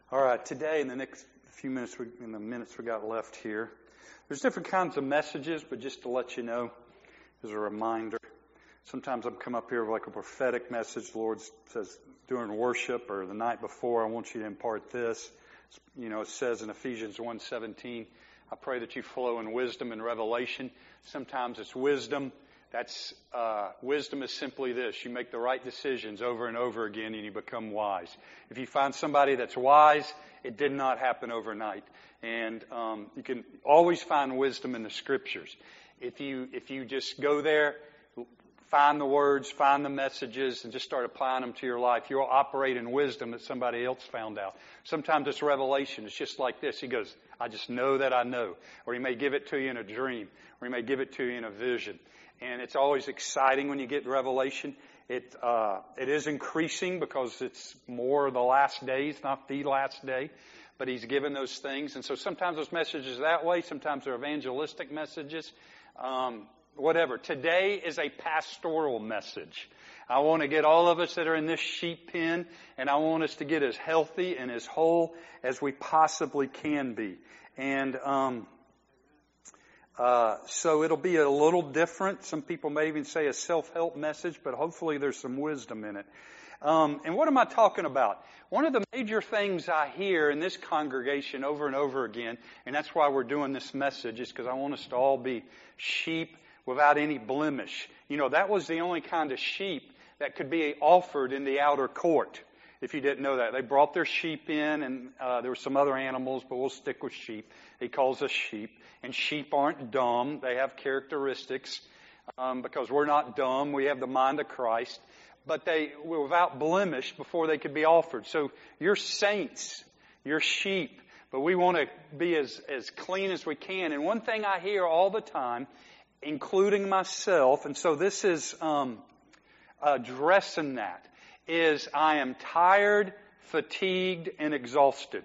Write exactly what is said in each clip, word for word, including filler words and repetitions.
All right, today in the next few minutes, we, in the minutes we got left here, there's different kinds of messages, but just to let you know, as a reminder, sometimes I've come up here with like a prophetic message. The Lord says during worship or the night before, I want you to impart this. You know, it says in Ephesians one seventeen, I pray that you flow in wisdom and revelation. Sometimes it's wisdom. That's uh, wisdom is simply this: you make the right decisions over and over again, and you become wise. If you find somebody that's wise, it did not happen overnight, and um, you can always find wisdom in the Scriptures. If you if you just go there, find the words, find the messages, and just start applying them to your life, you'll operate in wisdom that somebody else found out. Sometimes it's revelation. It's just like this. He goes, "I just know that I know," or He may give it to you in a dream, or He may give it to you in a vision. And it's always exciting when you get revelation. It uh, it is increasing because it's more the last days, not the last day. But He's given those things. And so sometimes those messages are that way. Sometimes they're evangelistic messages. Um, whatever. Today is a pastoral message. I want to get all of us that are in this sheep pen, and I want us to get as healthy and as whole as we possibly can be. And um Uh, so it'll be a little different. Some people may even say a self-help message, but hopefully there's some wisdom in it. Um, and what am I talking about? One of the major things I hear in this congregation over and over again, and that's why we're doing this message, is because I want us to all be sheep without any blemish. You know, that was the only kind of sheep that could be offered in the outer court. If you didn't know that, they brought their sheep in, and uh, there were some other animals, but we'll stick with sheep. He calls us sheep, and sheep aren't dumb. They have characteristics um, because we're not dumb. We have the mind of Christ, but they were without blemish before they could be offered. So you're saints, you're sheep, but we want to be as as clean as we can. And one thing I hear all the time, including myself, and so this is um, addressing that, is I am tired, fatigued, and exhausted.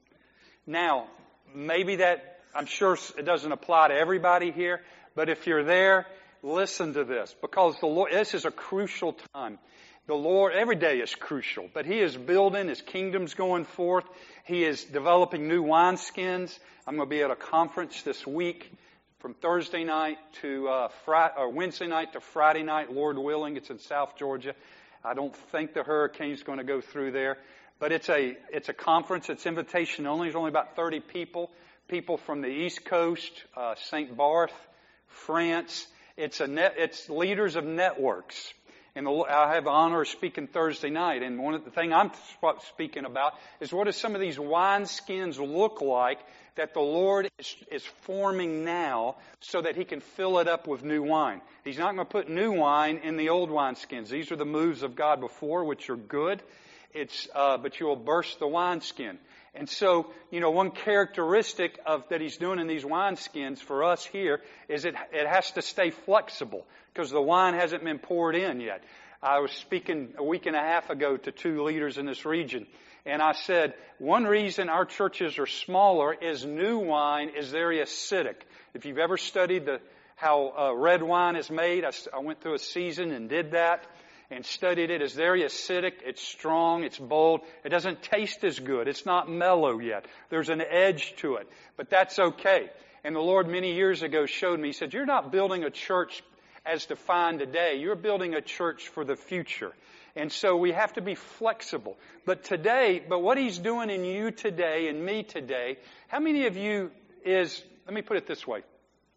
Now, maybe that, I'm sure it doesn't apply to everybody here, but if you're there, listen to this, because the Lord, this is a crucial time. The Lord, every day is crucial, but He is building, His kingdom's going forth. He is developing new wineskins. I'm going to be at a conference this week from Thursday night to uh, Friday, or Wednesday night to Friday night, Lord willing. It's in South Georgia. I don't think the hurricane's going to go through there, but it's a it's a conference. It's invitation only. There's only about thirty people. People from the East Coast, uh, Saint Barth, France. It's a net. It's leaders of networks, and the, I have the honor of speaking Thursday night. And one of the thing I'm speaking about is what do some of these wineskins look like that the Lord is, is forming now, so that He can fill it up with new wine. He's not going to put new wine in the old wineskins. These are the moves of God before, which are good. It's uh, but you will burst the wineskin. And so, you know, one characteristic of that He's doing in these wineskins for us here is it it has to stay flexible because the wine hasn't been poured in yet. I was speaking a week and a half ago to two leaders in this region, and I said, one reason our churches are smaller is new wine is very acidic. If you've ever studied the how uh, red wine is made, I, I went through a season and did that and studied it. It's very acidic, it's strong, it's bold. It doesn't taste as good. It's not mellow yet. There's an edge to it, but that's okay. And the Lord many years ago showed me, He said, you're not building a church as defined today. You're building a church for the future. And so we have to be flexible. But today, but what He's doing in you today and me today, how many of you is, let me put it this way.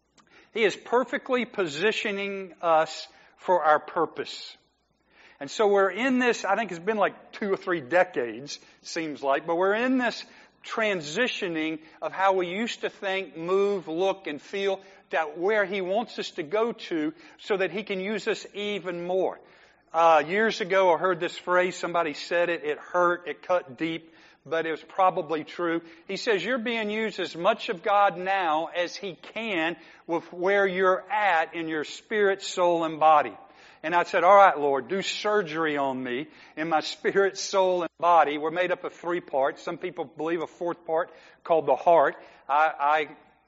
He is perfectly positioning us for our purpose. And so we're in this, I think it's been like two or three decades, seems like, but we're in this transitioning of how we used to think, move, look, and feel, that where He wants us to go to so that He can use us even more. Uh, years ago, I heard this phrase, somebody said it, it hurt, it cut deep, but it was probably true. He says, you're being used as much of God now as He can with where you're at in your spirit, soul, and body. And I said, all right, Lord, do surgery on me in my spirit, soul, and body. We're made up of three parts. Some people believe a fourth part called the heart. I, I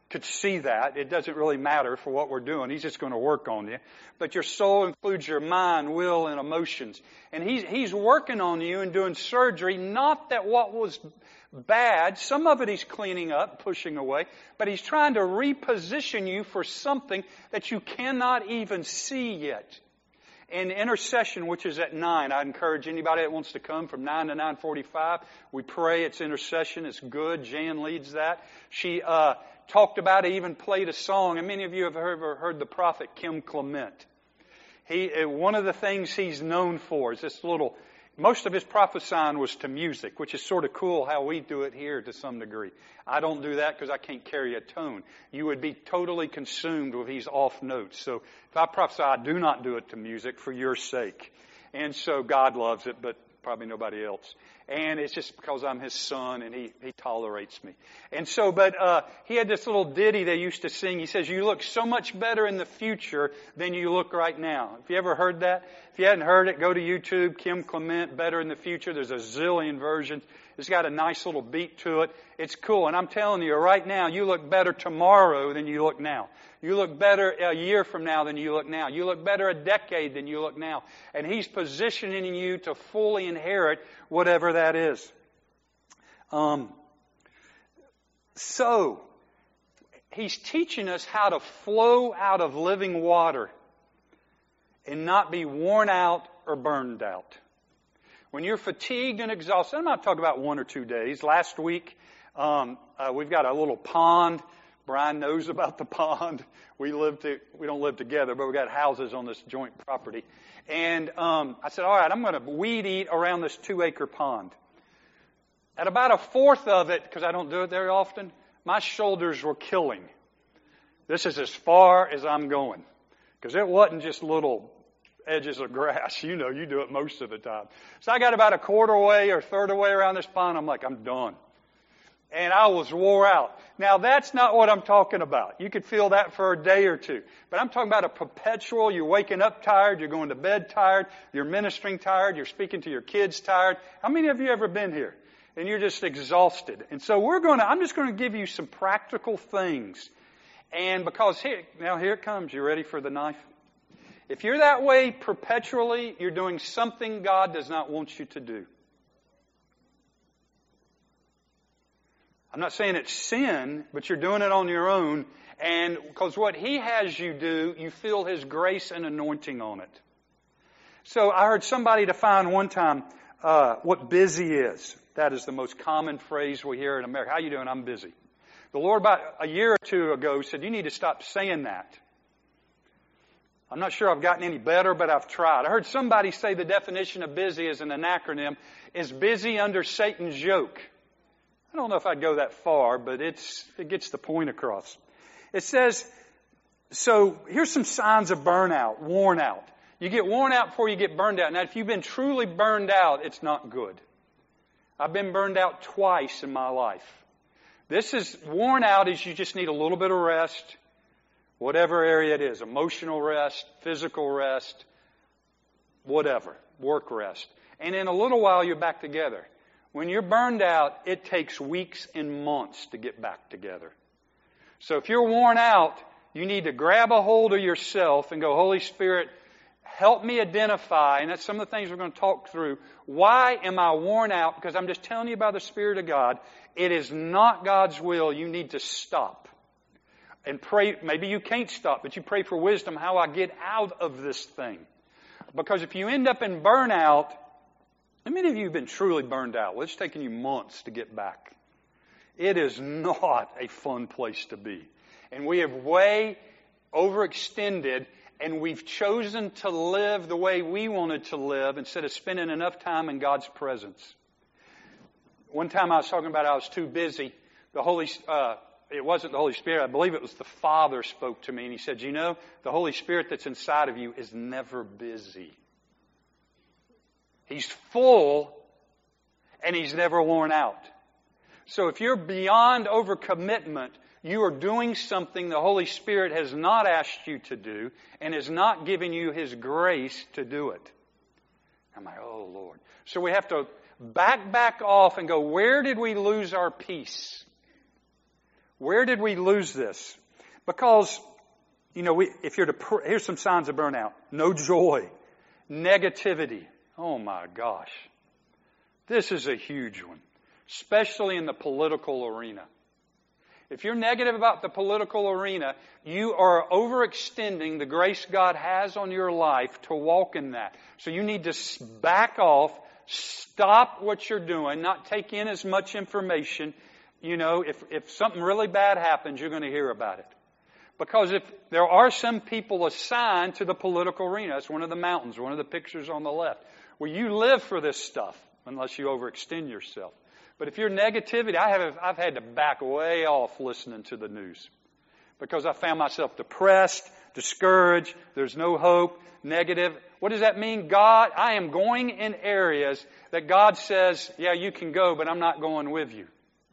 could see that. It doesn't really matter for what we're doing. He's just going to work on you. But your soul includes your mind, will, and emotions. And he's, he's working on you and doing surgery, not that what was bad, some of it he's cleaning up, pushing away, but he's trying to reposition you for something that you cannot even see yet. In intercession, which is at nine, I encourage anybody that wants to come from nine to nine forty-five. We pray. It's intercession. It's good. Jan leads that. She uh talked about it, even played a song. And many of you have ever heard the prophet Kim Clement. He one of the things he's known for is this little. Most of his prophesying was to music, which is sort of cool how we do it here to some degree. I don't do that because I can't carry a tone. You would be totally consumed with these off notes. So if I prophesy, I do not do it to music for your sake. And so God loves it, but probably nobody else. And it's just because I'm his son and he, he tolerates me. And so, but, uh, he had this little ditty they used to sing. He says, you look so much better in the future than you look right now. Have you ever heard that? If you hadn't heard it, go to YouTube, Kim Clement, Better in the Future. There's a zillion versions. It's got a nice little beat to it. It's cool. And I'm telling you right now, you look better tomorrow than you look now. You look better a year from now than you look now. You look better a decade than you look now. And he's positioning you to fully inherit whatever that is. Um, so, he's teaching us how to flow out of living water and not be worn out or burned out. When you're fatigued and exhausted, I'm not talking about one or two days. Last week, um, uh, we've got a little pond. Brian knows about the pond. We live to, we don't live together, but we got houses on this joint property. And um, I said, all right, I'm going to weed eat around this two-acre pond. At about a fourth of it, because I don't do it very often, my shoulders were killing. This is as far as I'm going. Because it wasn't just little edges of grass. You know, you do it most of the time. So I got about a quarter way or third of way around this pond. I'm like, I'm done. And I was wore out. Now, that's not what I'm talking about. You could feel that for a day or two. But I'm talking about a perpetual, you're waking up tired, you're going to bed tired, you're ministering tired, you're speaking to your kids tired. How many of you ever been here? And you're just exhausted. And so we're going to, I'm just going to give you some practical things. And because here, now here it comes. You ready for the knife? If you're that way perpetually, you're doing something God does not want you to do. I'm not saying it's sin, but you're doing it on your own. And because what He has you do, you feel His grace and anointing on it. So I heard somebody define one time uh, what busy is. That is the most common phrase we hear in America. How you doing? I'm busy. The Lord about a year or two ago said, you need to stop saying that. I'm not sure I've gotten any better, but I've tried. I heard somebody say the definition of busy as an acronym is busy under Satan's yoke. I don't know if I'd go that far, but it's it gets the point across. It says, so here's some signs of burnout, worn out. You get worn out before you get burned out. Now, if you've been truly burned out, it's not good. I've been burned out twice in my life. This is worn out is you just need a little bit of rest, whatever area it is, emotional rest, physical rest, whatever, work rest. And in a little while, you're back together. When you're burned out, it takes weeks and months to get back together. So if you're worn out, you need to grab a hold of yourself and go, Holy Spirit, help me identify, and that's some of the things we're going to talk through. Why am I worn out? Because I'm just telling you by the Spirit of God, it is not God's will. You need to stop. And pray, maybe you can't stop, but you pray for wisdom how I get out of this thing. Because if you end up in burnout, how many of you have been truly burned out? Well, it's taken you months to get back. It is not a fun place to be. And we have way overextended, and we've chosen to live the way we wanted to live instead of spending enough time in God's presence. One time I was talking about I was too busy. The Holy, uh, it wasn't the Holy Spirit. I believe it was the Father spoke to me, and He said, you know, the Holy Spirit that's inside of you is never busy. He's full, and He's never worn out. So if you're beyond overcommitment, you are doing something the Holy Spirit has not asked you to do and is not giving you His grace to do it. I'm like, oh, Lord. So we have to back, back off and go, where did we lose our peace? Where did we lose this? Because, you know, we, if you're to, here's some signs of burnout. No joy. Negativity. Oh my gosh. This is a huge one. Especially in the political arena. If you're negative about the political arena, you are overextending the grace God has on your life to walk in that. So you need to back off, stop what you're doing, not take in as much information. You know, if, if something really bad happens, you're going to hear about it. Because if there are some people assigned to the political arena, that's one of the mountains, one of the pictures on the left, where you live for this stuff, unless you overextend yourself. But if you're negativity, I have, I've had to back way off listening to the news. Because I found myself depressed, discouraged, there's no hope, negative. What does that mean? God, I am going in areas that God says, yeah, you can go, but I'm not going with you.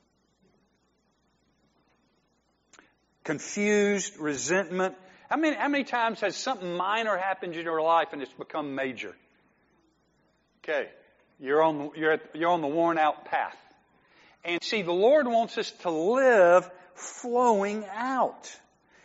Confused, resentment. How many, how many times has something minor happened in your life and it's become major? Okay. You're on, you're, at, you're on the worn out path. And see, the Lord wants us to live flowing out.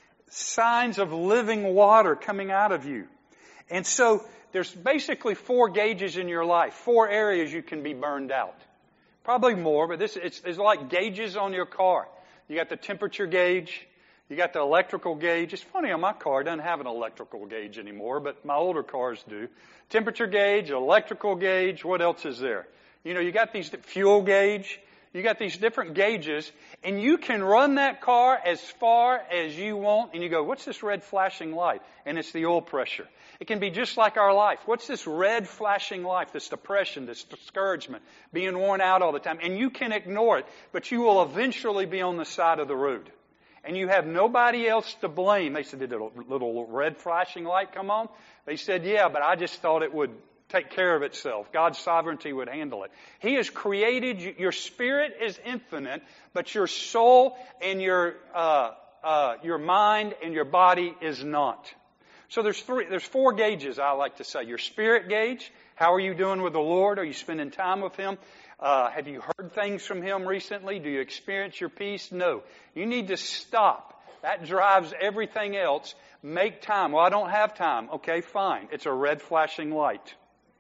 Signs of living water coming out of you. And so, there's basically four gauges in your life. Four areas you can be burned out. Probably more, but this it's, it's like gauges on your car. You got the temperature gauge. You got the electrical gauge. It's funny, on my car, it doesn't have an electrical gauge anymore, but my older cars do. Temperature gauge, electrical gauge, what else is there? You know, you got these fuel gauge. You got these different gauges, and you can run that car as far as you want, and you go, what's this red flashing light? And it's the oil pressure. It can be just like our life. What's this red flashing light, this depression, this discouragement, being worn out all the time? And you can ignore it, but you will eventually be on the side of the road. And you have nobody else to blame. They said, did a little red flashing light come on? They said, yeah, but I just thought it would take care of itself. God's sovereignty would handle it. He has created you. Your spirit is infinite, but your soul and your uh, uh, your mind and your body is not. So there's three, there's four gauges I like to say. Your spirit gauge. How are you doing with the Lord? Are you spending time with Him? Uh, have you heard things from Him recently? Do you experience your peace? No. You need to stop. That drives everything else. Make time. Well, I don't have time. Okay, fine. It's a red flashing light.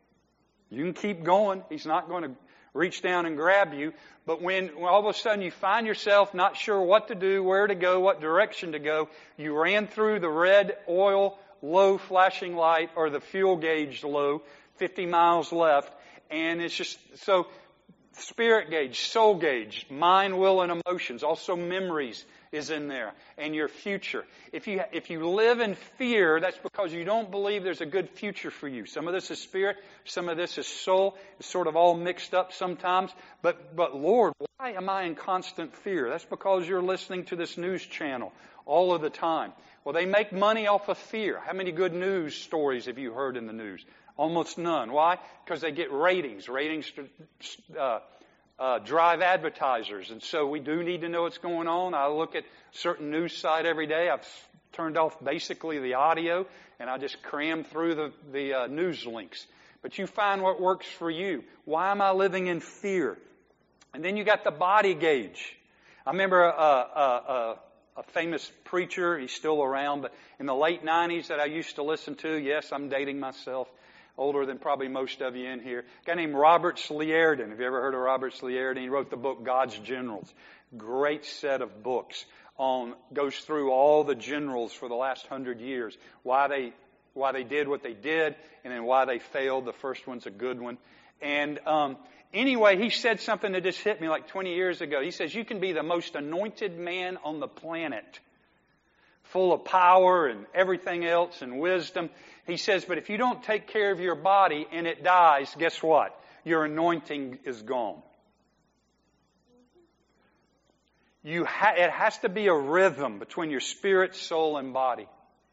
You can keep going. He's not going to reach down and grab you. But when all of a sudden you find yourself not sure what to do, where to go, what direction to go, you ran through the red oil low flashing light or the fuel gauge low, fifty miles left, and it's just so spirit gauge, soul gauge, mind, will, and emotions, also memories is in there, and your future. If you if you live in fear, that's because you don't believe there's a good future for you. Some of this is spirit, some of this is soul. It's sort of all mixed up sometimes. But but Lord, why am I in constant fear? That's because you're listening to this news channel all of the time. Well, they make money off of fear. How many good news stories have you heard in the news? Almost none. Why? Because they get ratings. Ratings uh, uh, drive advertisers. And so we do need to know what's going on. I look at a certain news site every day. I've turned off basically the audio, and I just cram through the, the uh, news links. But you find what works for you. Why am I living in fear? And then you got the body gauge. I remember a, a, a, a famous preacher. He's still around, but in the late nineties that I used to listen to, yes, I'm dating myself, older than probably most of you in here, a guy named Robert Slierdon. Have you ever heard of Robert Slierdon? He wrote the book God's Generals. Great set of books on, goes through all the generals for the last hundred years, why they why they did what they did, and then why they failed. The first one's a good one. And um, anyway, he said something that just hit me like twenty years ago. He says, you can be the most anointed man on the planet, full of power and everything else and wisdom. He says, but if you don't take care of your body and it dies, guess what? Your anointing is gone. You ha- it has to be a rhythm between your spirit, soul, and body.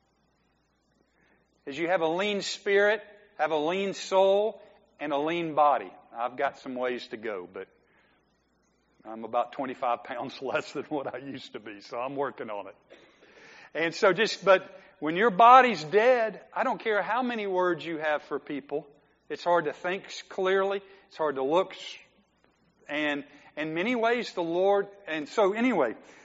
As you have a lean spirit, have a lean soul, and a lean body. I've got some ways to go, but I'm about twenty-five pounds less than what I used to be, so I'm working on it. And so just, but when your body's dead, I don't care how many words you have for people. It's hard to think clearly. It's hard to look. And in many ways, the Lord, and so anyway,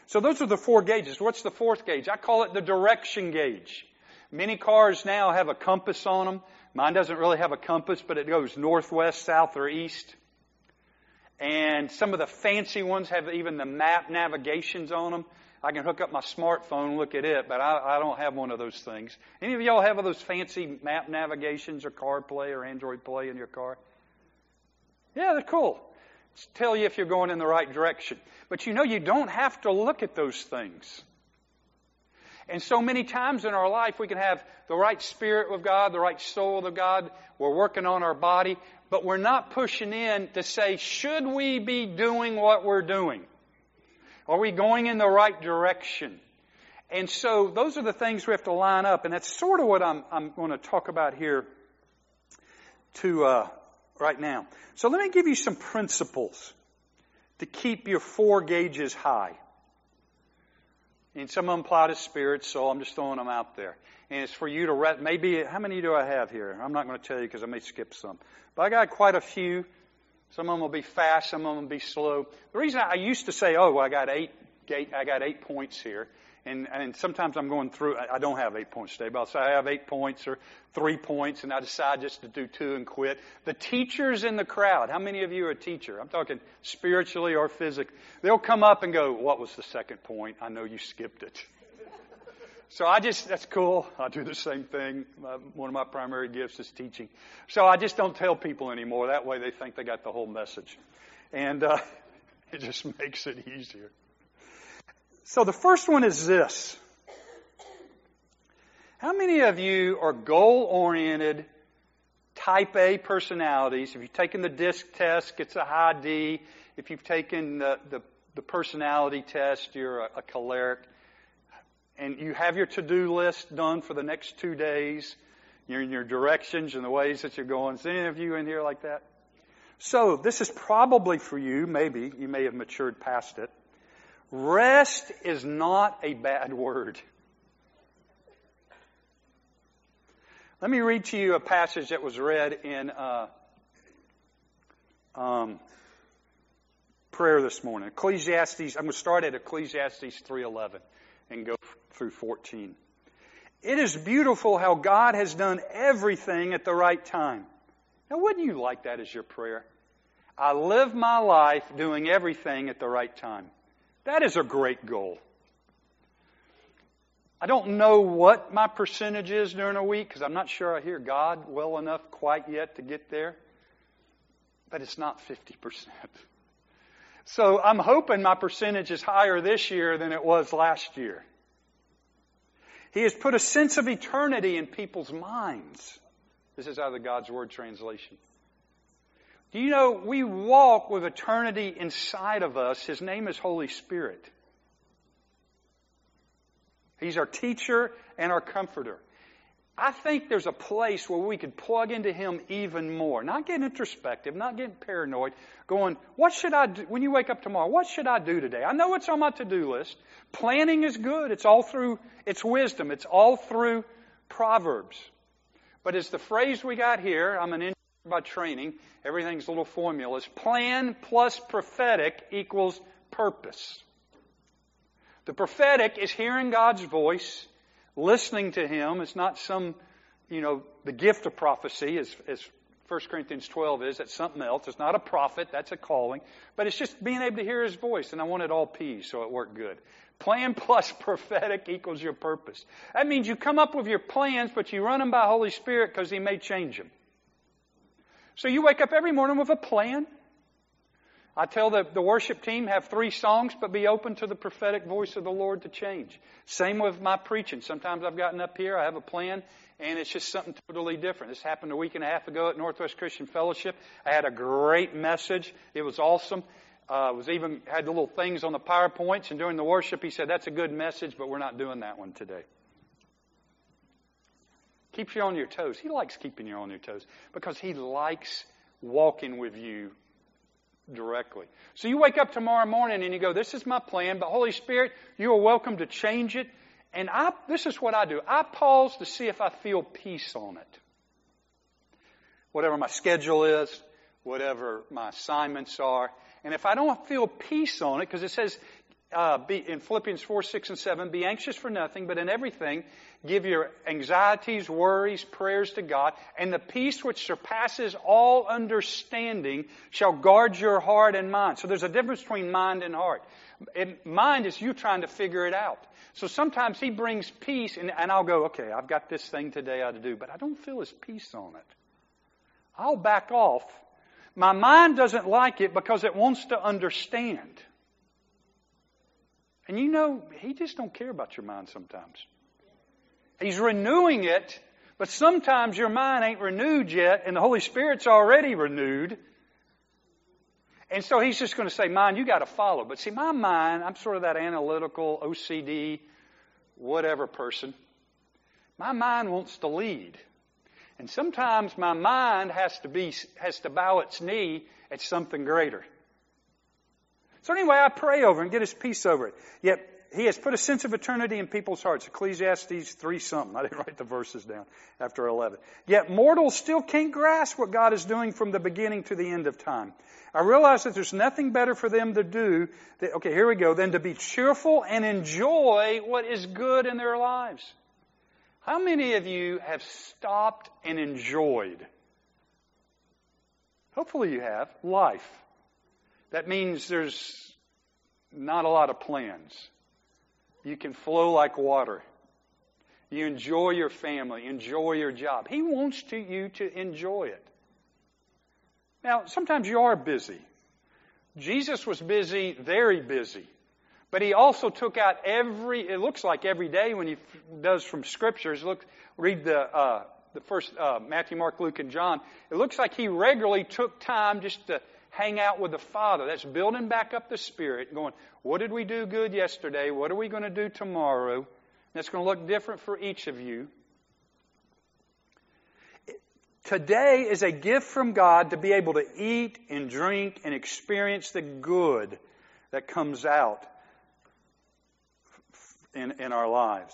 So those are the four gauges. What's the fourth gauge? I call it the direction gauge. Many cars now have a compass on them. Mine doesn't really have a compass, but it goes northwest, south, or east. And some of the fancy ones have even the map navigations on them. I can hook up my smartphone and look at it, but I, I don't have one of those things. Any of y'all have those fancy map navigations or CarPlay or Android Play in your car? Yeah, they're cool. It's tell you if you're going in the right direction. But you know, you don't have to look at those things. And so many times in our life, we can have the right spirit of God, the right soul of God. We're working on our body, but we're not pushing in to say, should we be doing what we're doing? Are we going in the right direction? And so those are the things we have to line up, and that's sort of what I'm, I'm going to talk about here to uh, right now. So let me give you some principles to keep your four gauges high. And some of them apply to spirit, so I'm just throwing them out there. And it's for you to, re- maybe, how many do I have here? I'm not going to tell you because I may skip some. But I got quite a few. Some of them will be fast, some of them will be slow. The reason I, I used to say, oh, well, I got eight, eight, I got eight points here. And, and sometimes I'm going through, I, I don't have eight points today, but I'll say I have eight points or three points, and I decide just to do two and quit. The teachers in the crowd, how many of you are a teacher? I'm talking spiritually or physically. They'll come up and go, what was the second point? I know you skipped it. So I just, that's cool. I do the same thing. Uh, one of my primary gifts is teaching. So I just don't tell people anymore. That way they think they got the whole message. And uh, it just makes it easier. So the first one is this. How many of you are goal-oriented, type A personalities? If you've taken the DISC test, it's a high D. If you've taken the, the, the personality test, you're a, a choleric. And you have your to-do list done for the next two days. You're in your directions and the ways that you're going. Is any of you in here like that? So this is probably for you. Maybe you may have matured past it. Rest is not a bad word. Let me read to you a passage that was read in uh, um, prayer this morning. Ecclesiastes. I'm going to start at Ecclesiastes three eleven and go through fourteen. It is beautiful how God has done everything at the right time. Now, wouldn't you like that as your prayer? I live my life doing everything at the right time. That is a great goal. I don't know what my percentage is during a week because I'm not sure I hear God well enough quite yet to get there. But it's not fifty percent. So I'm hoping my percentage is higher this year than it was last year. He has put a sense of eternity in people's minds. This is out of the God's Word translation. Do you know, we walk with eternity inside of us. His name is Holy Spirit. He's our teacher and our comforter. I think there's a place where we could plug into Him even more. Not getting introspective, not getting paranoid, going, what should I do when you wake up tomorrow? What should I do today? I know it's on my to-do list. Planning is good. It's all through, it's wisdom. It's all through Proverbs. But it's the phrase we got here. I'm an engineer by training. Everything's little formulas. Plan plus prophetic equals purpose. The prophetic is hearing God's voice, listening to Him. It's not some, you know, the gift of prophecy, as, as First Corinthians twelve is. That's something else. It's not a prophet. That's a calling. But it's just being able to hear His voice. And I wanted all P's, so it worked good. Plan plus prophetic equals your purpose. That means you come up with your plans, but you run them by Holy Spirit because He may change them. So you wake up every morning with a plan. I tell the, the worship team, have three songs, but be open to the prophetic voice of the Lord to change. Same with my preaching. Sometimes I've gotten up here, I have a plan, and it's just something totally different. This happened a week and a half ago at Northwest Christian Fellowship. I had a great message. It was awesome. Uh, was even had the little things on the PowerPoints, and during the worship, he said, that's a good message, but we're not doing that one today. Keeps you on your toes. He likes keeping you on your toes because He likes walking with you directly. So you wake up tomorrow morning and you go, this is my plan, but Holy Spirit, you are welcome to change it. And I, this is what I do. I pause to see if I feel peace on it. Whatever my schedule is, whatever my assignments are. And if I don't feel peace on it, because it says, uh, be, in Philippians four, six, and seven, be anxious for nothing, but in everything, give your anxieties, worries, prayers to God, and the peace which surpasses all understanding shall guard your heart and mind. So there's a difference between mind and heart. And mind is you trying to figure it out. So sometimes He brings peace, and, and I'll go, okay, I've got this thing today I ought to do, but I don't feel His peace on it. I'll back off. My mind doesn't like it because it wants to understand. And you know, He just don't care about your mind sometimes. He's renewing it, but sometimes your mind ain't renewed yet, and the Holy Spirit's already renewed. And so He's just going to say, mind, you got to follow. But see, my mind, I'm sort of that analytical, O C D, whatever person. My mind wants to lead. And sometimes my mind has to be, has to bow its knee at something greater. So anyway, I pray over and get His peace over it. Yet He has put a sense of eternity in people's hearts. Ecclesiastes three something. I didn't write the verses down after eleven. Yet mortals still can't grasp what God is doing from the beginning to the end of time. I realize that there's nothing better for them to do, that, okay, here we go, than to be cheerful and enjoy what is good in their lives. How many of you have stopped and enjoyed? Hopefully you have. Life. That means there's not a lot of plans. You can flow like water. You enjoy your family, enjoy your job. He wants to, you to enjoy it. Now, sometimes you are busy. Jesus was busy, very busy. But He also took out every, it looks like every day when He does from Scriptures, look, read the, uh, the first, uh, Matthew, Mark, Luke, and John. It looks like He regularly took time just to hang out with the Father. That's building back up the Spirit, going, what did we do good yesterday? What are we going to do tomorrow? And it's going to look different for each of you. Today is a gift from God to be able to eat and drink and experience the good that comes out in, in our lives.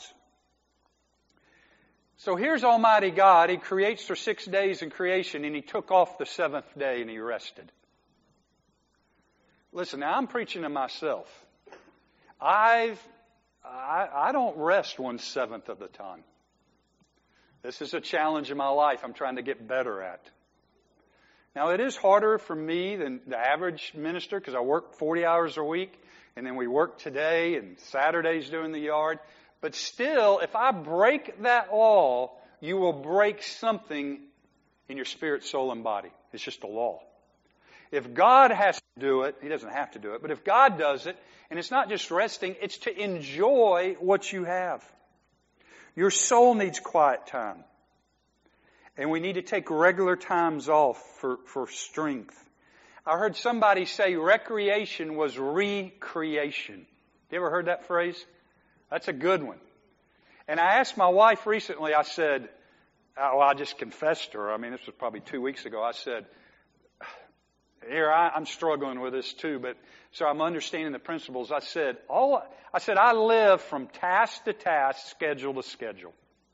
So here's Almighty God. He creates for six days in creation, and He took off the seventh day and He rested. Listen, now I'm preaching to myself. I've, I, I don't rest one seventh of the time. This is a challenge in my life I'm trying to get better at. Now, it is harder for me than the average minister because I work forty hours a week, and then we work today and Saturdays doing the yard. But still, if I break that law, you will break something in your spirit, soul, and body. It's just a law. If God has to do it, He doesn't have to do it, but if God does it, and it's not just resting, it's to enjoy what you have. Your soul needs quiet time. And we need to take regular times off for, for strength. I heard somebody say recreation was recreation. You ever heard that phrase? That's a good one. And I asked my wife recently, I said, well, I just confessed to her. I mean, this was probably two weeks ago. I said, here, I, I'm struggling with this too, but so I'm understanding the principles. I said, all, I said, I live from task to task, schedule to schedule.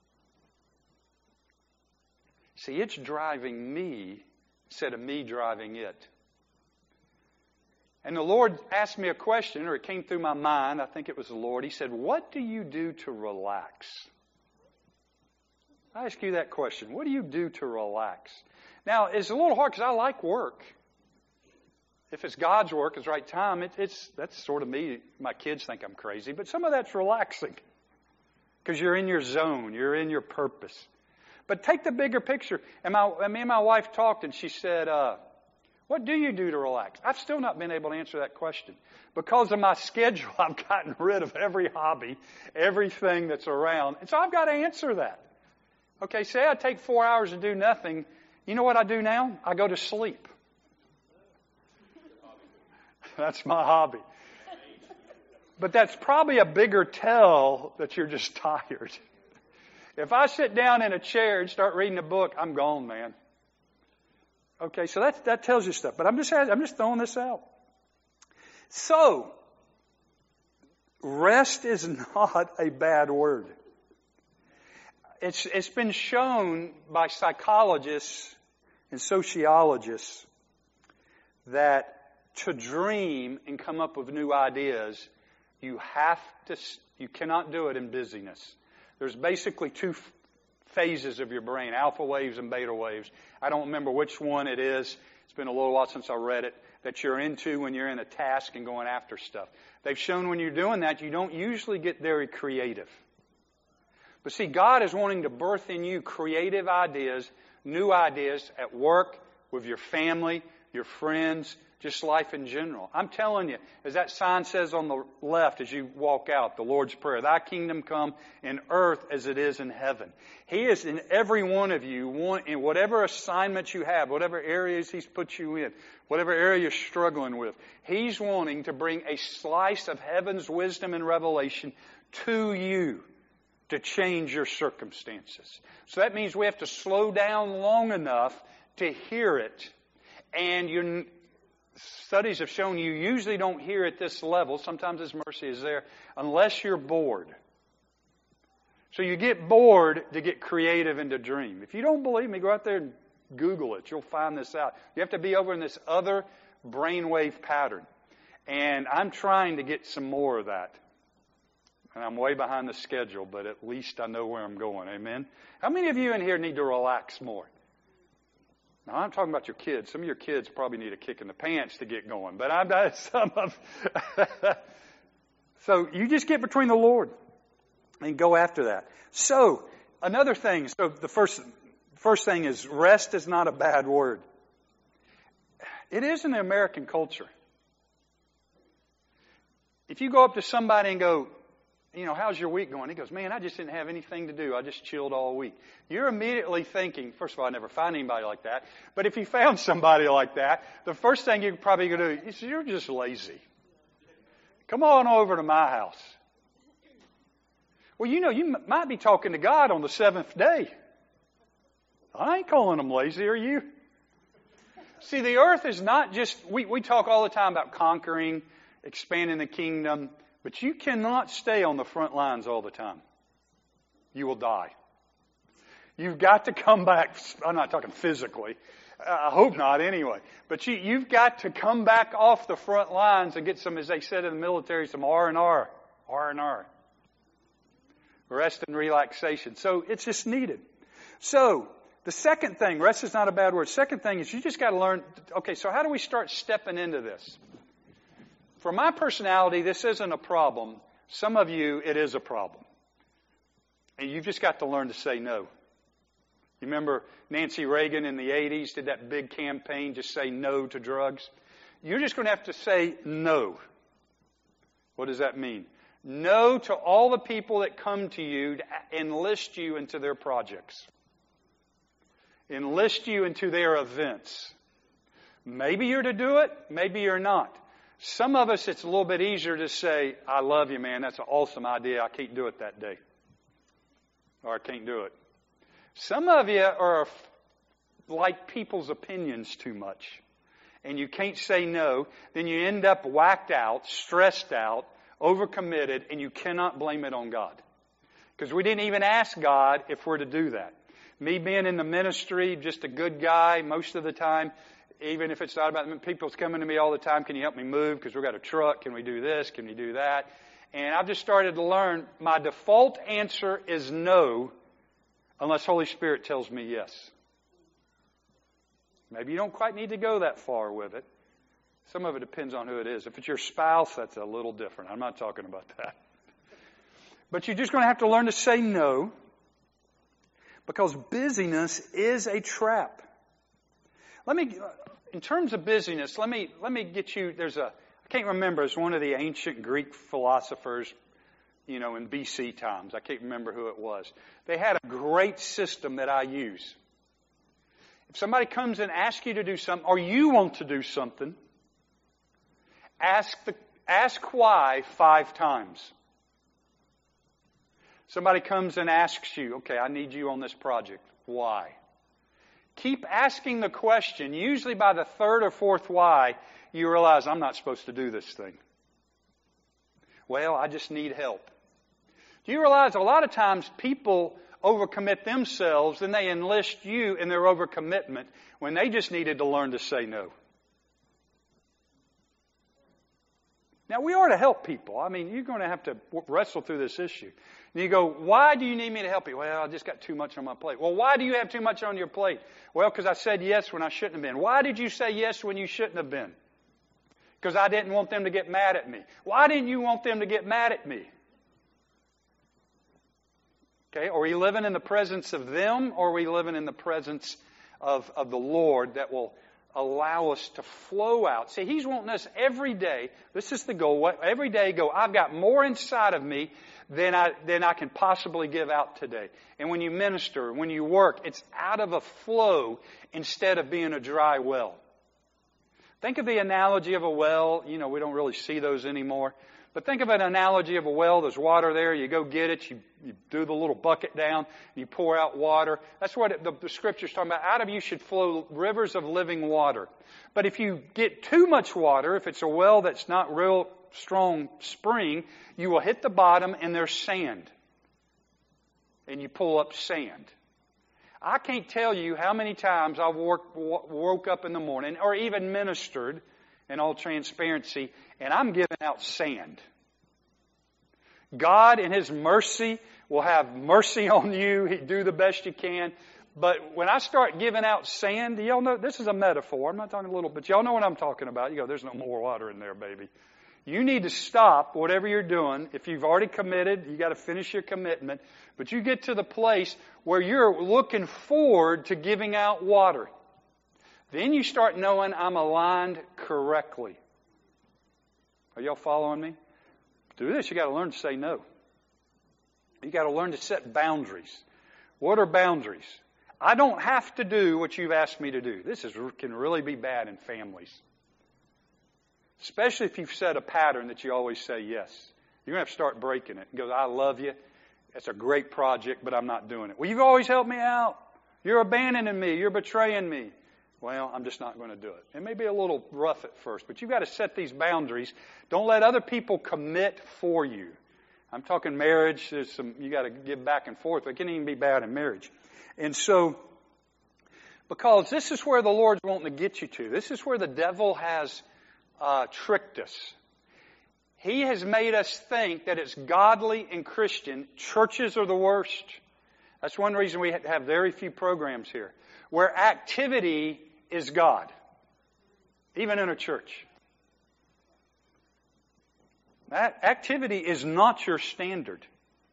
See, it's driving me instead of me driving it. And the Lord asked me a question, or it came through my mind. I think it was the Lord. He said, what do you do to relax? I ask you that question. What do you do to relax? Now, it's a little hard because I like work. If it's God's work, it's the right time, it, it's that's sort of me. My kids think I'm crazy, but some of that's relaxing because you're in your zone. You're in your purpose. But take the bigger picture. And my, and me and my wife talked, and she said, uh, what do you do to relax? I've still not been able to answer that question. Because of my schedule, I've gotten rid of every hobby, everything that's around. And so I've got to answer that. Okay, say I take four hours to do nothing. You know what I do now? I go to sleep. That's my hobby. But that's probably a bigger tell that you're just tired. If I sit down in a chair and start reading a book, I'm gone, man. Okay, so that that tells you stuff. But I'm just I'm just throwing this out. So, rest is not a bad word. It's it's been shown by psychologists and sociologists that to dream and come up with new ideas You have to, you cannot do it in busyness. There's basically two phases of your brain, alpha waves and beta waves. I don't remember which one it is. It's been a little while since I read it, that you're into when you're in a task and going after stuff. They've shown when you're doing that, you don't usually get very creative. But see, God is wanting to birth in you creative ideas, new ideas at work, with your family, your friends, just life in general. I'm telling you, as that sign says on the left as you walk out, the Lord's Prayer, Thy kingdom come in earth as it is in heaven. He is in every one of you, one, in whatever assignment you have, whatever areas He's put you in, whatever area you're struggling with. He's wanting to bring a slice of heaven's wisdom and revelation to you to change your circumstances. So that means we have to slow down long enough to hear it. And your studies have shown you usually don't hear at this level. Sometimes His mercy is there unless you're bored. So you get bored to get creative and to dream. If you don't believe me, go out there and Google it. You'll find this out. You have to be over in this other brainwave pattern. And I'm trying to get some more of that. And I'm way behind the schedule, but at least I know where I'm going. Amen? How many of you in here need to relax more? Now, I'm talking about your kids. Some of your kids probably need a kick in the pants to get going. But I'm not some of... So you just get between the Lord and go after that. So, another thing. So the first, first thing is rest is not a bad word. It is in the American culture. If you go up to somebody and go, you know, how's your week going? He goes, man, I just didn't have anything to do. I just chilled all week. You're immediately thinking, first of all, I never find anybody like that. But if you found somebody like that, the first thing you're probably going to do is you're just lazy. Come on over to my house. Well, you know, you m- might be talking to God on the seventh day. I ain't calling them lazy, are you? See, the earth is not just, we, we talk all the time about conquering, expanding the kingdom, but you cannot stay on the front lines all the time. You will die. You've got to come back. I'm not talking physically. I hope not anyway. But you, you've got to come back off the front lines and get some, as they said in the military, some R and R. R and R. Rest and relaxation. So it's just needed. So the second thing, rest is not a bad word. Second thing is you just got to learn, okay, so how do we start stepping into this? For my personality, this isn't a problem. Some of you, it is a problem. And you've just got to learn to say no. You remember Nancy Reagan in the eighties did that big campaign, just say no to drugs? You're just going to have to say no. What does that mean? No to all the people that come to you to enlist you into their projects. Enlist you into their events. Maybe you're to do it, maybe you're not. Some of us, it's a little bit easier to say, I love you, man. That's an awesome idea. I can't do it that day. Or I can't do it. Some of you are like people's opinions too much. And you can't say no. Then you end up whacked out, stressed out, overcommitted, and you cannot blame it on God. Because we didn't even ask God if we're to do that. Me being in the ministry, just a good guy most of the time, even if it's not about, people's coming to me all the time, can you help me move? Because we've got a truck. Can we do this? Can we do that? And I've just started to learn my default answer is no, unless Holy Spirit tells me yes. Maybe you don't quite need to go that far with it. Some of it depends on who it is. If it's your spouse, that's a little different. I'm not talking about that. But you're just going to have to learn to say no, because busyness is a trap. Let me, in terms of busyness, let me let me get you, there's a, I can't remember, it's one of the ancient Greek philosophers, you know, in B C times. I can't remember who it was. They had a great system that I use. If somebody comes and asks you to do something, or you want to do something, ask the ask why five times. Somebody comes and asks you, okay, I need you on this project. Why? Keep asking the question. Usually by the third or fourth why, you realize I'm not supposed to do this thing. Well, I just need help. Do you realize a lot of times people overcommit themselves and they enlist you in their overcommitment when they just needed to learn to say no? Now, we are to help people. I mean, you're going to have to wrestle through this issue. And you go, why do you need me to help you? Well, I just got too much on my plate. Well, why do you have too much on your plate? Well, because I said yes when I shouldn't have been. Why did you say yes when you shouldn't have been? Because I didn't want them to get mad at me. Why didn't you want them to get mad at me? Okay, are we living in the presence of them, or are we living in the presence of, of the Lord that will allow us to flow out? See, He's wanting us every day. This is the goal. Every day go, I've got more inside of me than I, than I can possibly give out today. And when you minister, when you work, it's out of a flow instead of being a dry well. Think of the analogy of a well. You know, we don't really see those anymore. But think of an analogy of a well. There's water there. You go get it. You, you do the little bucket down. And you pour out water. That's what it, the, the Scripture's talking about. Out of you should flow rivers of living water. But if you get too much water, if it's a well that's not real strong spring, you will hit the bottom and there's sand. And you pull up sand. I can't tell you how many times I've woke, woke up in the morning or even ministered in all transparency, and I'm giving out sand. God in His mercy will have mercy on you. He do the best you can. But when I start giving out sand, y'all know, this is a metaphor. I'm not talking a little, but y'all know what I'm talking about. You go, there's no more water in there, baby. You need to stop whatever you're doing. If you've already committed, you got to finish your commitment. But you get to the place where you're looking forward to giving out water. Then you start knowing I'm aligned correctly. Are y'all following me? To do this, you got to learn to say no. You got to learn to set boundaries. What are boundaries? I don't have to do what you've asked me to do. This is, can really be bad in families. Especially if you've set a pattern that you always say yes. You're going to have to start breaking it. And go, I love you. It's a great project, but I'm not doing it. Well, you've always helped me out. You're abandoning me. You're betraying me. Well, I'm just not going to do it. It may be a little rough at first, but you've got to set these boundaries. Don't let other people commit for you. I'm talking marriage. There's some, you got to give back and forth. It can even be bad in marriage. And so, because this is where the Lord's wanting to get you to. This is where the devil has uh, tricked us. He has made us think that it's godly and Christian. Churches are the worst. That's one reason we have very few programs here. Where activity is God. Even in a church. That activity is not your standard.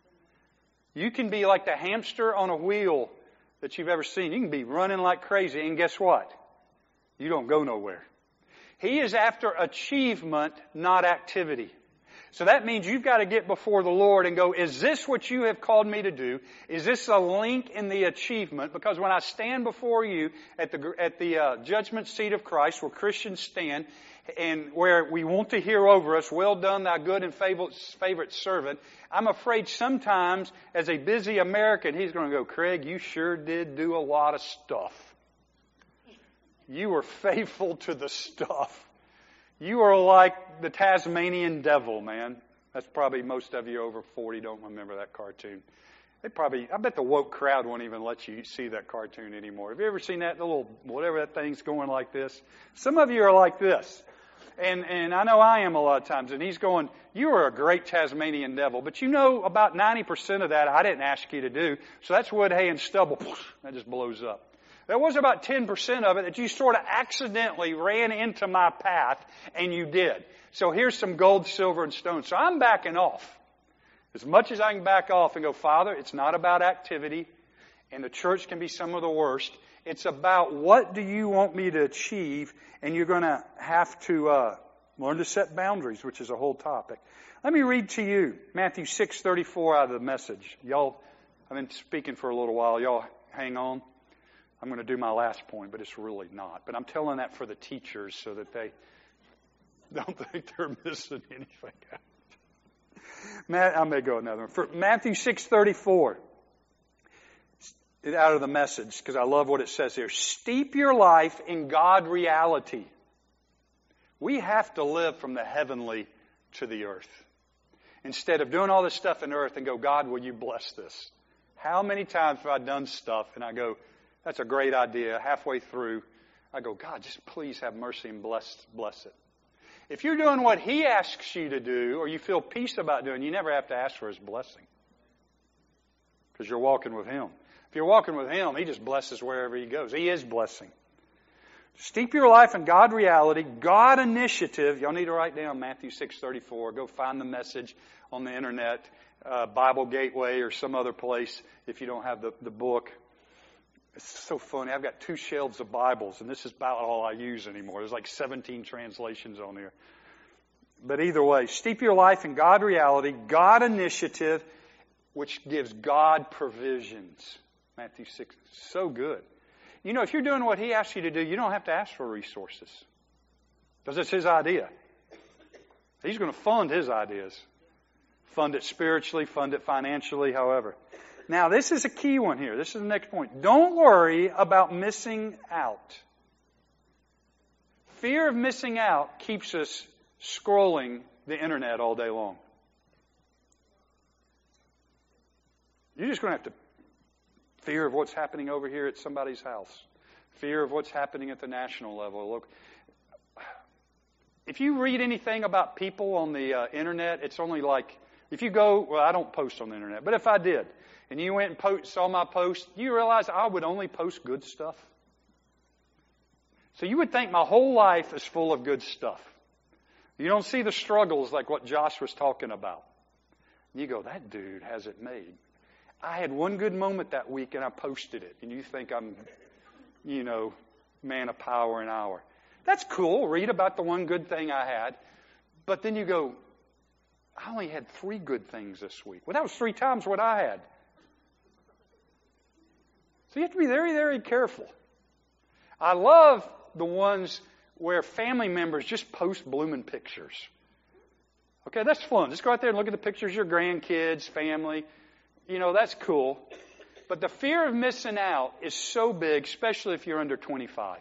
You can be like the hamster on a wheel that you've ever seen. You can be running like crazy, and guess what? You don't go nowhere. He is after achievement, not activity. So that means you've got to get before the Lord and go, is this what you have called me to do? Is this a link in the achievement? Because when I stand before you at the at the uh, judgment seat of Christ, where Christians stand, and where we want to hear over us, well done, thou good and favorite, favorite servant, I'm afraid sometimes, as a busy American, He's going to go, Craig, you sure did do a lot of stuff. You were faithful to the stuff. You are like the Tasmanian devil, man. That's probably most of you over forty don't remember that cartoon. They probably, I bet the woke crowd won't even let you see that cartoon anymore. Have you ever seen that the little, whatever that thing's going like this? Some of you are like this. And, and I know I am a lot of times. And he's going, you are a great Tasmanian devil. But you know about ninety percent of that I didn't ask you to do. So that's wood, hay, and stubble. That just blows up. There was about ten percent of it that you sort of accidentally ran into my path, and you did. So here's some gold, silver, and stone. So I'm backing off. As much as I can back off and go, Father, it's not about activity, and the church can be some of the worst. It's about what do you want me to achieve, and you're going to have to uh, learn to set boundaries, which is a whole topic. Let me read to you Matthew six thirty-four out of the Message. Y'all, I've been speaking for a little while. Y'all hang on. I'm going to do my last point, but it's really not. But I'm telling that for the teachers so that they don't think they're missing anything out. Matt, I may go another one. For Matthew six thirty-four, out of the Message, because I love what it says here. Steep your life in God reality. We have to live from the heavenly to the earth. Instead of doing all this stuff in earth and go, God, will you bless this? How many times have I done stuff and I go, that's a great idea. Halfway through, I go, God, just please have mercy and bless, bless it. If you're doing what He asks you to do, or you feel peace about doing, you never have to ask for His blessing. Because you're walking with Him. If you're walking with Him, He just blesses wherever He goes. He is blessing. Steep your life in God reality, God initiative. Y'all need to write down Matthew six thirty-four. Go find the message on the internet, uh, Bible Gateway or some other place if you don't have the, the book. It's so funny. I've got two shelves of Bibles, and this is about all I use anymore. There's like seventeen translations on here. But either way, steep your life in God reality, God initiative, which gives God provisions. Matthew six. So good. You know, if you're doing what He asks you to do, you don't have to ask for resources. Because it's His idea. He's going to fund His ideas. Fund it spiritually, fund it financially, however. Now, this is a key one here. This is the next point. Don't worry about missing out. Fear of missing out keeps us scrolling the internet all day long. You're just going to have to fear of what's happening over here at somebody's house. Fear of what's happening at the national level. Look, if you read anything about people on the uh, internet, it's only like, if you go, well, I don't post on the internet, but if I did, and you went and post, saw my post, you realize I would only post good stuff. So you would think my whole life is full of good stuff. You don't see the struggles like what Josh was talking about. You go, that dude has it made. I had one good moment that week and I posted it. And you think I'm, you know, man of power and hour. That's cool. Read about the one good thing I had. But then you go, I only had three good things this week. Well, that was three times what I had. So you have to be very, very careful. I love the ones where family members just post blooming pictures. Okay, that's fun. Just go out there and look at the pictures of your grandkids, family. You know, that's cool. But the fear of missing out is so big, especially if you're under twenty-five.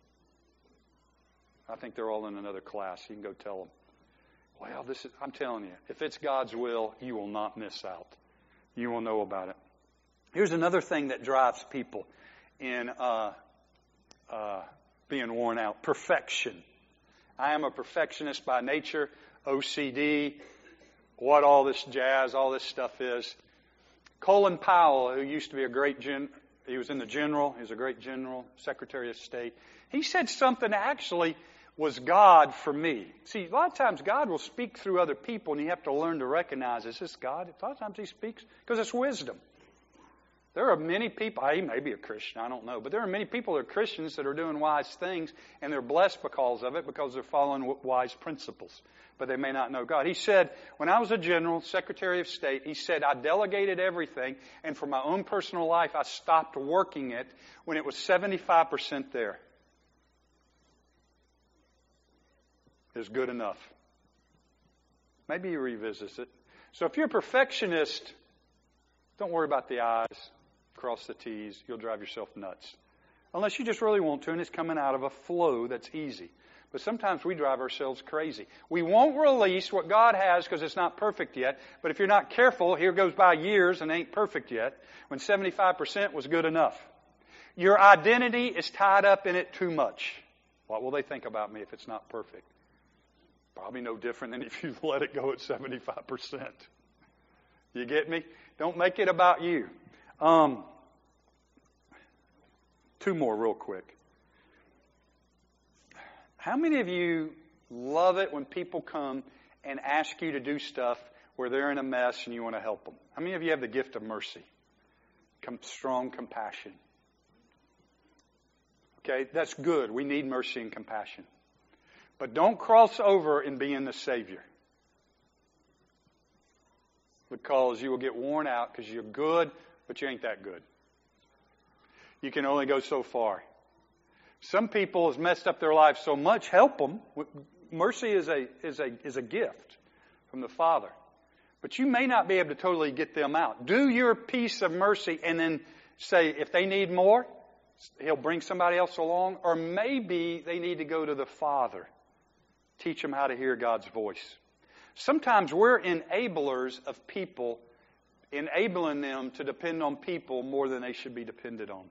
I think they're all in another class. You can go tell them. Well, this is, I'm telling you, if it's God's will, you will not miss out. You will know about it. Here's another thing that drives people in uh, uh, being worn out. Perfection. I am a perfectionist by nature. O C D. What all this jazz, all this stuff is. Colin Powell, who used to be a great gen, he was in the general, he was a great general, Secretary of State. He said something that actually was God for me. See, a lot of times God will speak through other people, and you have to learn to recognize, is this God? A lot of times He speaks because it's wisdom. There are many people, he may be a Christian, I don't know, but there are many people that are Christians that are doing wise things, and they're blessed because of it, because they're following wise principles. But they may not know God. He said, when I was a general, Secretary of State, he said, I delegated everything, and for my own personal life, I stopped working it when it was seventy-five percent there. Is good enough. Maybe you revisit it. So if you're a perfectionist, don't worry about the I's, cross the T's. You'll drive yourself nuts. Unless you just really want to, and it's coming out of a flow that's easy. But sometimes we drive ourselves crazy. We won't release what God has because it's not perfect yet. But if you're not careful, here goes by years and ain't perfect yet, when seventy-five percent was good enough. Your identity is tied up in it too much. What will they think about me if it's not perfect? Probably no different than if you let it go at seventy-five percent. You get me? Don't make it about you. Um, two more real quick. How many of you love it when people come and ask you to do stuff where they're in a mess and you want to help them? How many of you have the gift of mercy? Com- strong compassion. Okay, that's good. We need mercy and compassion. But don't cross over in being the Savior. Because you will get worn out because you're good, but you ain't that good. You can only go so far. Some people have messed up their lives so much, help them. Mercy is a, is a, is a gift from the Father. But you may not be able to totally get them out. Do your piece of mercy and then say, if they need more, He'll bring somebody else along. Or maybe they need to go to the Father. Teach them how to hear God's voice. Sometimes we're enablers of people, enabling them to depend on people more than they should be depended on.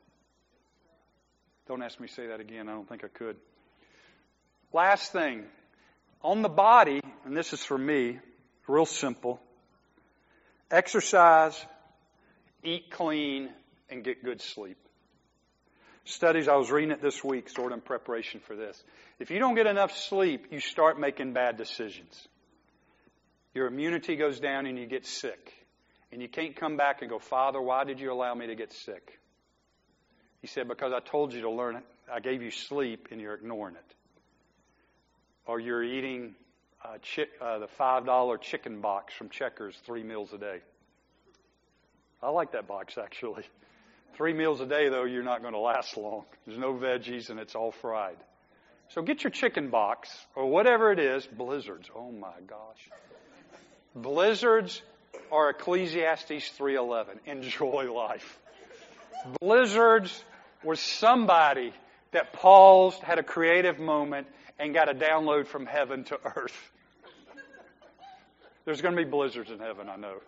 Don't ask me to say that again. I don't think I could. Last thing. On the body, and this is for me, real simple, exercise, eat clean, and get good sleep. Studies, I was reading it this week, sort of in preparation for this. If you don't get enough sleep, you start making bad decisions. Your immunity goes down and you get sick. And you can't come back and go, Father, why did you allow me to get sick? He said, because I told you to learn it. I gave you sleep and you're ignoring it. Or you're eating uh, chi- uh, the five dollar chicken box from Checkers three meals a day. I like that box, actually. Three meals a day, though, you're not going to last long. There's no veggies and it's all fried. So get your chicken box or whatever it is. Blizzards. Oh, my gosh. Blizzards are Ecclesiastes three eleven. Enjoy life. Blizzards were somebody that paused, had a creative moment, and got a download from heaven to earth. There's going to be blizzards in heaven, I know.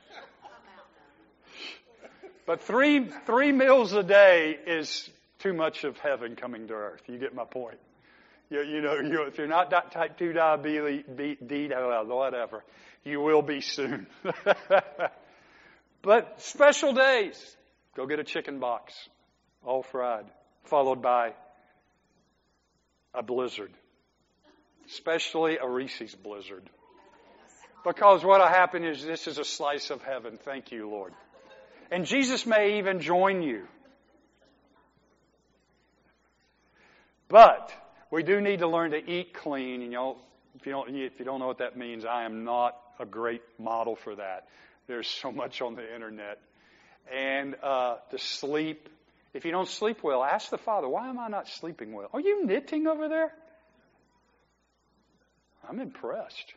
But three three meals a day is too much of heaven coming to earth. You get my point. You, you know, you, if you're not type two diabetes, whatever, you will be soon. But special days, go get a chicken box, all fried, followed by a blizzard, especially a Reese's blizzard. Because what will happen is this is a slice of heaven. Thank you, Lord. And Jesus may even join you. But we do need to learn to eat clean. And y'all, if you don't, if you don't know what that means, I am not a great model for that. There's so much on the internet. And uh, to sleep. If you don't sleep well, ask the Father, why am I not sleeping well? Are you knitting over there? I'm impressed.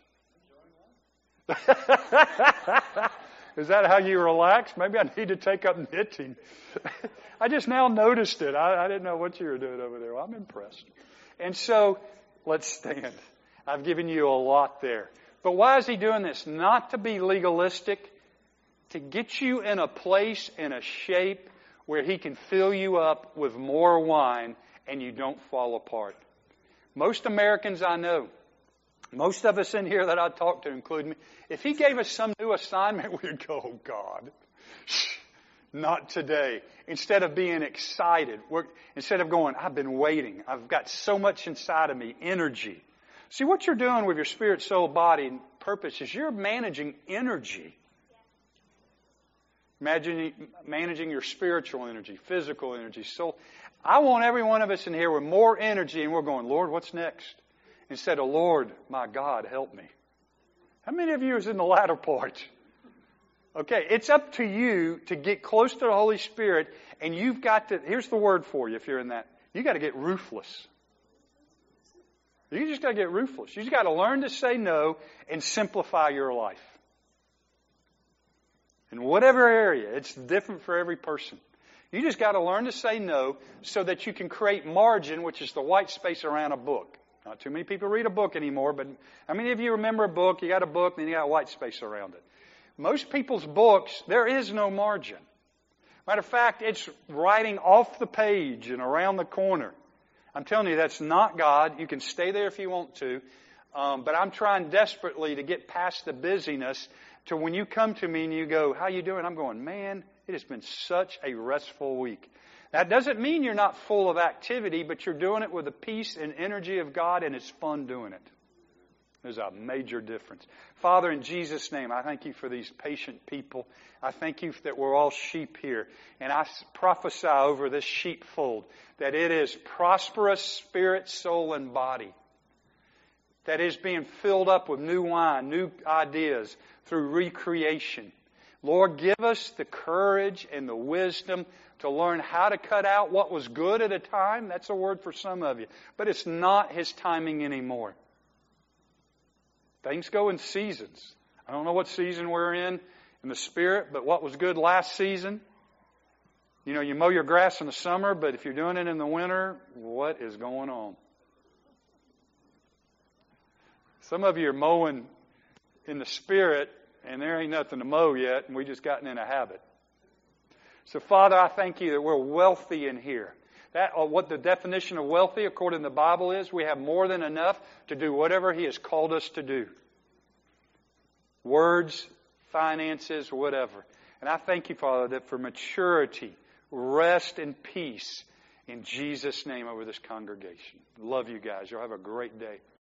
Is that how you relax? Maybe I need to take up knitting. I just now noticed it. I, I didn't know what you were doing over there. Well, I'm impressed. And so, let's stand. I've given you a lot there. But why is he doing this? Not to be legalistic, to get you in a place, in a shape where he can fill you up with more wine and you don't fall apart. Most Americans I know, most of us in here that I talk to, including me, if he gave us some new assignment, we'd go, oh, God, not today. Instead of being excited, we're, instead of going, I've been waiting. I've got so much inside of me, energy. See, what you're doing with your spirit, soul, body, and purpose is you're managing energy. Imagine managing your spiritual energy, physical energy, soul. I want every one of us in here with more energy, and we're going, Lord, what's next? Instead of, Lord, my God, help me. How many of you is in the latter part? Okay, it's up to you to get close to the Holy Spirit, and you've got to, here's the word for you if you're in that, you got to get ruthless. You just got to get ruthless. You just got to learn to say no and simplify your life. In whatever area, it's different for every person. You just got to learn to say no so that you can create margin, which is the white space around a book. Not too many people read a book anymore, but how many of you remember a book? You got a book, and then you got white space around it. Most people's books, there is no margin. Matter of fact, it's writing off the page and around the corner. I'm telling you, that's not God. You can stay there if you want to. Um, but I'm trying desperately to get past the busyness to when you come to me and you go, how you doing? I'm going, man, it has been such a restful week. That doesn't mean you're not full of activity, but you're doing it with the peace and energy of God, and it's fun doing it. There's a major difference. Father, in Jesus' name, I thank you for these patient people. I thank you that we're all sheep here. And I prophesy over this sheepfold that it is prosperous spirit, soul, and body. That is being filled up with new wine, new ideas through recreation. Lord, give us the courage and the wisdom to learn how to cut out what was good at a time. That's a word for some of you. But it's not His timing anymore. Things go in seasons. I don't know what season we're in in the Spirit, but what was good last season? You know, you mow your grass in the summer, but if you're doing it in the winter, what is going on? Some of you are mowing in the Spirit, and there ain't nothing to mow yet, and we just gotten in a habit. So, Father, I thank you that we're wealthy in here, That, uh, what the definition of wealthy according to the Bible is, we have more than enough to do whatever He has called us to do. Words, finances, whatever. And I thank You, Father, that for maturity, rest, and peace in Jesus' name over this congregation. Love you guys. You'll have a great day.